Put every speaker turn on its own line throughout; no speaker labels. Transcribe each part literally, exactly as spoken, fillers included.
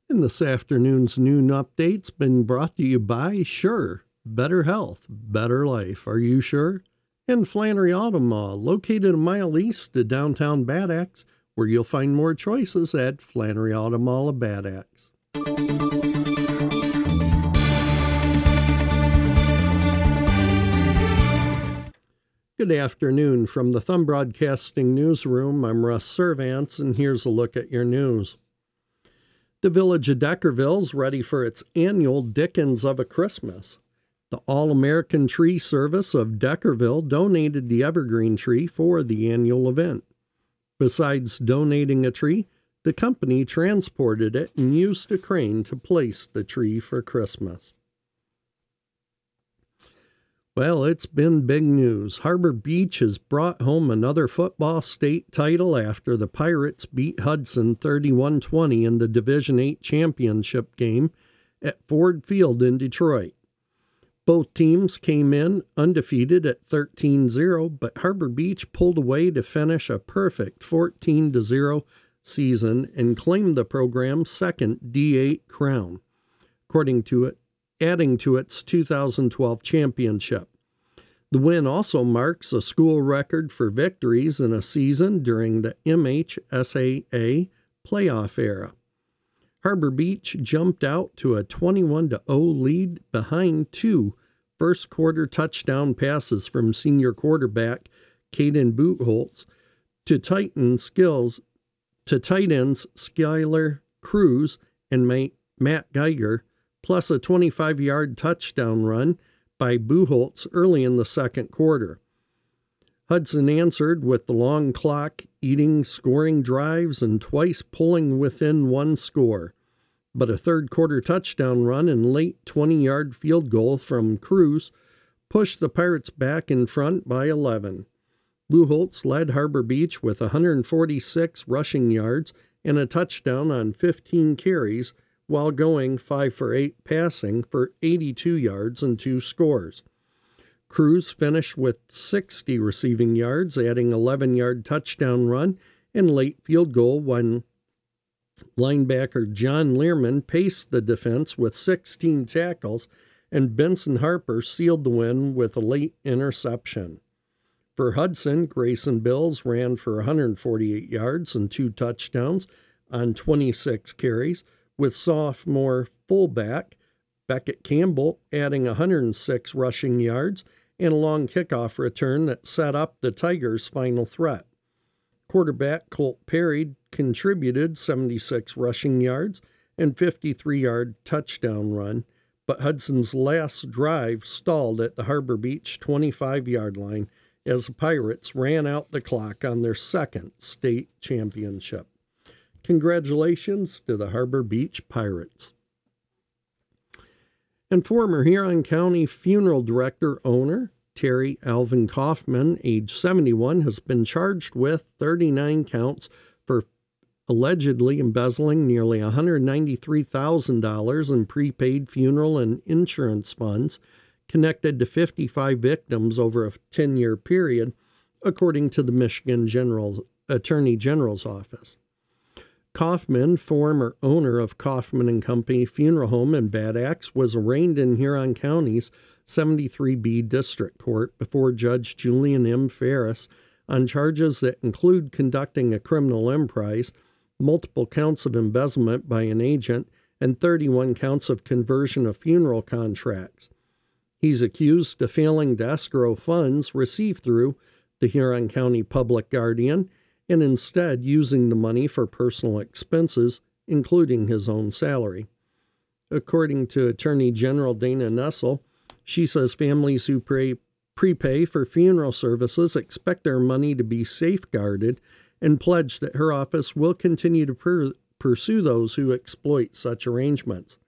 And this afternoon's noon update's been brought to you by Sure, better health, better life. Are you sure? And Flannery Auto Mall, located a mile east of downtown Bad Axe, where you'll find more choices at Flannery Auto Mall of Bad Axe. Good afternoon. From the Thumb Broadcasting Newsroom, I'm Russ Servants, and here's a look at your news. The village of Deckerville's ready for its annual Dickens of a Christmas. The All-American Tree Service of Deckerville donated the evergreen tree for the annual event. Besides donating a tree, the company transported it and used a crane to place the tree for Christmas. Well, it's been big news. Harbor Beach has brought home another football state title after the Pirates beat Hudson thirty-one twenty in the Division eight championship game at Ford Field in Detroit. Both teams came in undefeated at thirteen zero, but Harbor Beach pulled away to finish a perfect fourteen to zero season and claimed the program's second D eight crown, according to it, adding to its two thousand twelve championship. The win also marks a school record for victories in a season during the M H S A A playoff era. Harbor Beach jumped out to a twenty-one to zero lead behind two first-quarter touchdown passes from senior quarterback Caden Buchholz to Titan skills to tight ends Skylar Cruz and Matt Geiger, plus a twenty-five-yard touchdown run by Buchholz early in the second quarter. Hudson answered with the long clock, eating scoring drives and twice pulling within one score. But a third-quarter touchdown run and late twenty-yard field goal from Cruz pushed the Pirates back in front by eleven. Buchholz led Harbor Beach with one hundred forty-six rushing yards and a touchdown on fifteen carries, while going five for eight passing for eighty-two yards and two scores. Cruz finished with sixty receiving yards, adding eleven-yard touchdown run and late field goal when linebacker John Learman paced the defense with sixteen tackles, and Benson Harper sealed the win with a late interception. For Hudson, Grayson Bills ran for one hundred forty-eight yards and two touchdowns on twenty-six carries, with sophomore fullback Beckett Campbell adding one hundred six rushing yards and a long kickoff return that set up the Tigers' final threat. Quarterback Colt Perry contributed seventy-six rushing yards and fifty-three-yard touchdown run, but Hudson's last drive stalled at the Harbor Beach twenty-five-yard line as the Pirates ran out the clock on their second state championship. Congratulations to the Harbor Beach Pirates. And former Huron County funeral director owner Terry Alvin Kaufman, age seventy-one, has been charged with thirty-nine counts for allegedly embezzling nearly one hundred ninety-three thousand dollars in prepaid funeral and insurance funds connected to fifty-five victims over a ten-year period, according to the Michigan General Attorney General's office. Kaufman, former owner of Kaufman and Company Funeral Home in Bad Axe, was arraigned in Huron County's seventy-three B District Court before Judge Julian M. Ferris on charges that include conducting a criminal emprise, multiple counts of embezzlement by an agent, and thirty-one counts of conversion of funeral contracts. He's accused of failing to escrow funds received through the Huron County Public Guardian and instead using the money for personal expenses, including his own salary. According to Attorney General Dana Nessel, she says families who pre- prepay for funeral services expect their money to be safeguarded and pledge that her office will continue to per- pursue those who exploit such arrangements.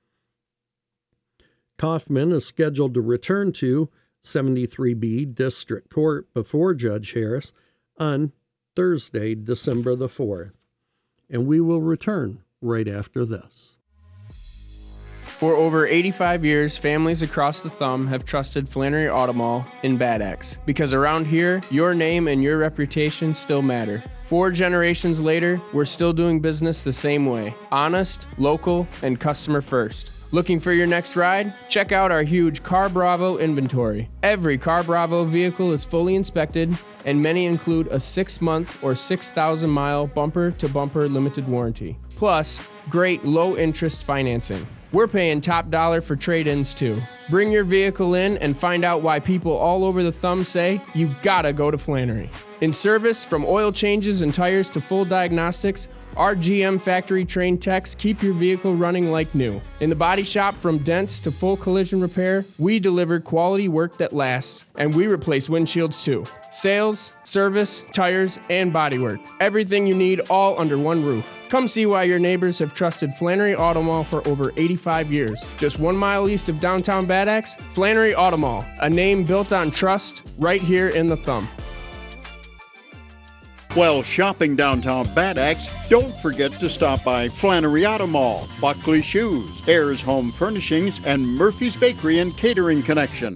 Kaufman is scheduled to return to seventy-three B District Court before Judge Harris on Thursday, December the fourth. And we will return right after this.
For over eighty-five years, families across the Thumb have trusted Flannery Auto Mall in Bad Axe, because around here, your name and your reputation still matter. Four generations later, we're still doing business the same way. Honest, local, and customer first. Looking for your next ride? Check out our huge Car Bravo inventory. Every Car Bravo vehicle is fully inspected, and many include a six-month or six thousand mile bumper-to-bumper limited warranty. Plus, great low-interest financing. We're paying top dollar for trade-ins too. Bring your vehicle in and find out why people all over the thumb say you gotta go to Flannery. In service, from oil changes and tires to full diagnostics, our G M factory-trained techs keep your vehicle running like new. In the body shop, from dents to full collision repair, we deliver quality work that lasts, and we replace windshields too. Sales, service, tires, and bodywork. Everything you need all under one roof. Come see why your neighbors have trusted Flannery Auto Mall for over eighty-five years. Just one mile east of downtown Bad Axe, Flannery Auto Mall, a name built on trust right here in the thumb.
While shopping downtown Bad Axe, don't forget to stop by Flannery Auto Mall, Buckley Shoes, Ayers Home Furnishings, and Murphy's Bakery and Catering Connection.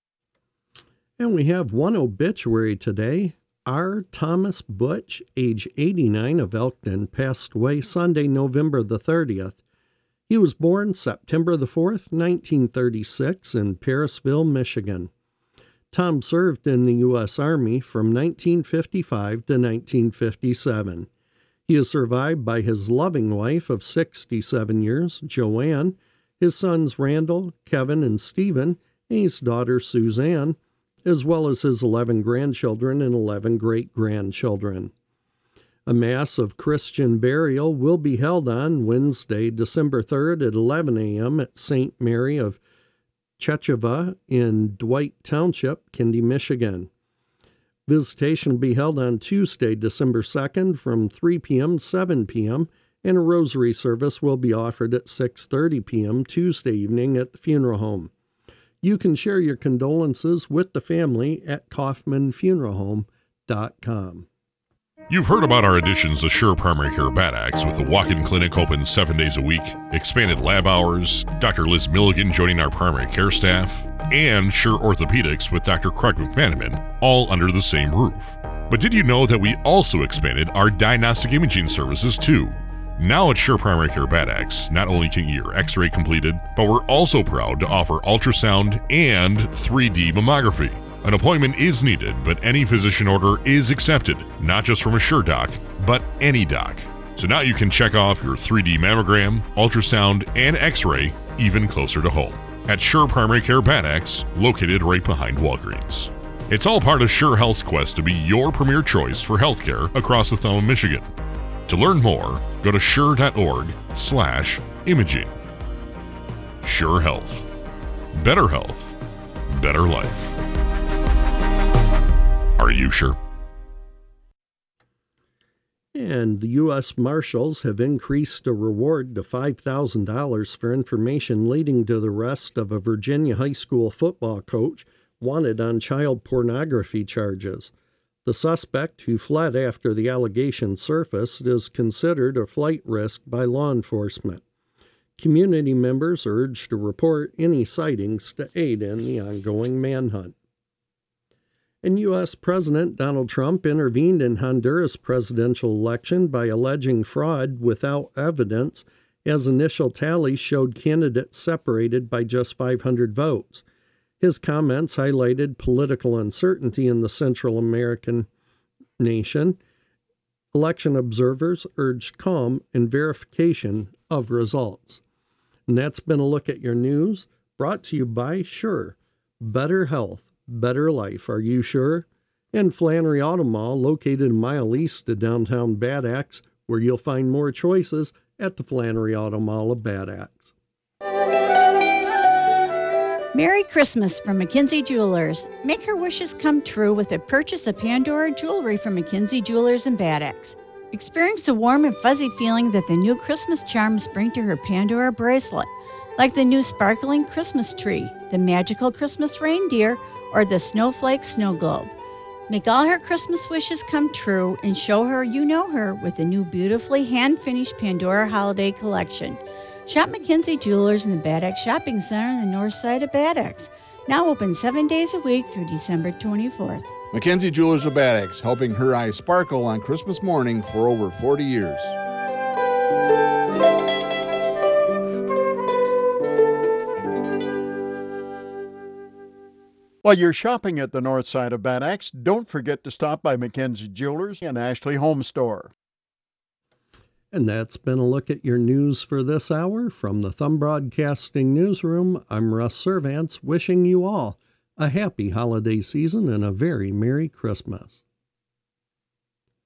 And we have one obituary today. R. Thomas Butch, age eighty-nine, of Elkton, passed away Sunday, November the thirtieth. He was born September the fourth, nineteen thirty-six, in Parisville, Michigan. Tom served in the U S Army from nineteen fifty-five to nineteen fifty-seven. He is survived by his loving wife of sixty-seven years, Joanne, his sons Randall, Kevin, and Stephen, and his daughter Suzanne, as well as his eleven grandchildren and eleven great-grandchildren. A Mass of Christian burial will be held on Wednesday, December third at eleven a.m. at Saint Mary of Checheva in Dwight Township, Kindy, Michigan. Visitation will be held on Tuesday, December second from three p.m. to seven p.m., and a rosary service will be offered at six thirty p.m. Tuesday evening at the funeral home. You can share your condolences with the family at kaufman funeral home dot com.
You've heard about our additions to Sure Primary Care Bad Axe, with the walk-in clinic open seven days a week, expanded lab hours, Doctor Liz Milligan joining our primary care staff, and Sure Orthopedics with Doctor Craig McManaman, all under the same roof. But did you know that we also expanded our diagnostic imaging services too? Now at Sure Primary Care Bad Axe, not only can you get your x-ray completed, but we're also proud to offer ultrasound and three D mammography. An appointment is needed, but any physician order is accepted, not just from a Sure doc, but any doc. So now you can check off your three D mammogram, ultrasound, and x-ray even closer to home at Sure Primary Care Bad Axe, located right behind Walgreens. It's all part of Sure Health's quest to be your premier choice for healthcare across the thumb of Michigan. To learn more, go to sure.org slash imaging. Sure Health. Better health. Better life. Are you sure?
And the U S Marshals have increased a reward to five thousand dollars for information leading to the arrest of a Virginia high school football coach wanted on child pornography charges. The suspect, who fled after the allegation surfaced, is considered a flight risk by law enforcement. Community members are urged to report any sightings to aid in the ongoing manhunt. And U S President Donald Trump intervened in Honduras presidential election by alleging fraud without evidence, as initial tallies showed candidates separated by just five hundred votes. His comments highlighted political uncertainty in the Central American nation. Election observers urged calm and verification of results. And that's been a look at your news, brought to you by Sure. Better health. Better life, are you sure? And Flannery Auto Mall, located a mile east of downtown Bad Axe, where you'll find more choices at the Flannery Auto Mall of Bad Axe.
Merry Christmas from McKinsey Jewelers. Make her wishes come true with a purchase of Pandora jewelry from McKinsey Jewelers in Bad Axe. Experience the warm and fuzzy feeling that the new Christmas charms bring to her Pandora bracelet, like the new sparkling Christmas tree, the magical Christmas reindeer, or the snowflake snow globe. Make all her Christmas wishes come true and show her you know her with the new beautifully hand-finished Pandora Holiday Collection. Shop McKinsey Jewelers in the Bad Axe Shopping Center on the north side of Bad Axe. Now open seven days a week through December twenty-fourth.
Mackenzie Jewelers of Bad Axe, helping her eyes sparkle on Christmas morning for over forty years.
While you're shopping at the north side of Bad Axe, don't forget to stop by Mackenzie Jewelers and Ashley Home Store.
And that's been a look at your news for this hour. From the Thumb Broadcasting Newsroom, I'm Russ Servants, wishing you all a happy holiday season and a very Merry Christmas.